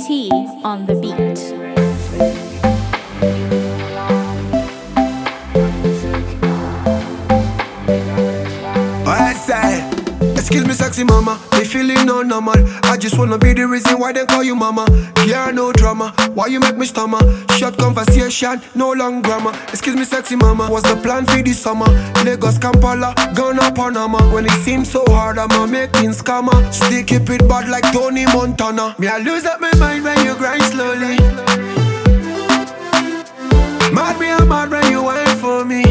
T on the beat. I say, excuse me sexy mama, me feeling no normal. I just wanna be the reason why they call you mama. Yeah, no drama, why you make me stammer? Short conversation, no long grammar. Excuse me sexy mama, what's the plan for this summer? Lagos, Kampala, Ghana, Panama. When it seems so hard, I'ma make things scammer. Still keep it bad like Tony Montana. Me I lose up my mind when you grind slowly. Mad me, I'm mad when you wait for me.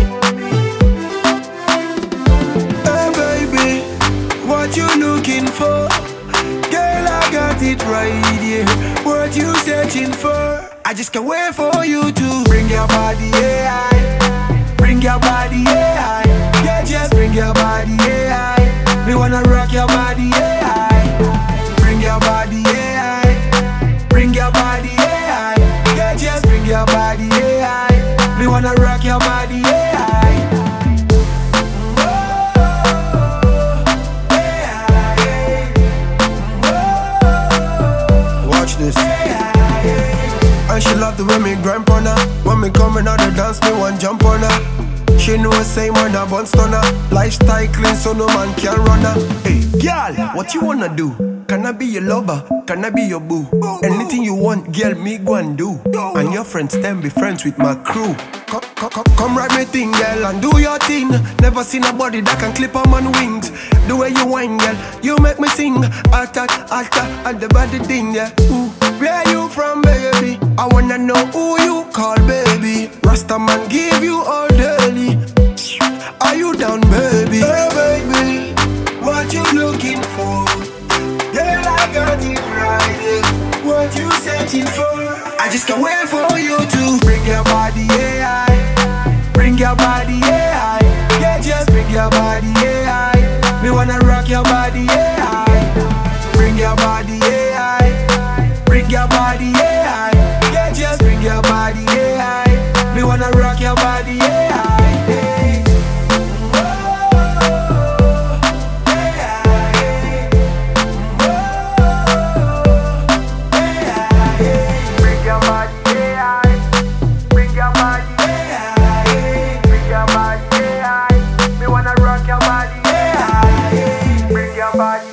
What you looking for? Girl, I got it right here. What you searching for? I just can't wait for you to bring your body, yeah. Bring your body, yeah. Yeah, just bring your body, yeah. Me wanna rock your body, yeah. Bring your body, yeah. Bring your body, yeah. Yeah, just bring your body, yeah. Me wanna rock your body, yeah. This. And she love the way me grind on her. When me coming out the dance, me one jump on her. She know same man a bun stunner. Lifestyle clean so no man can run her. Hey, girl, what you wanna do? Can I be your lover? Can I be your boo? Anything you want, girl, me go and do. And your friends then be friends with my crew. Come ride me thing, girl, and do your thing. Never seen a body that can clip on man wings. The way you whine, girl, you make me sing. Alta, and the body thing, yeah. Ooh, where you from, baby? I wanna know who you call, baby. Rasta man give you all daily. Are you down, baby? Hey, baby, what you looking for? Girl, I got it right here. What you searching for? I just can't wait for you to bring your body, yeah. Bring your body, yeah. Yeah, just bring your body, yeah. Me wanna rock your body, yeah. Bring your body, yeah. Bring your body, yeah. Yeah, just bring your body, yeah. Me wanna rock your body, yeah. Body.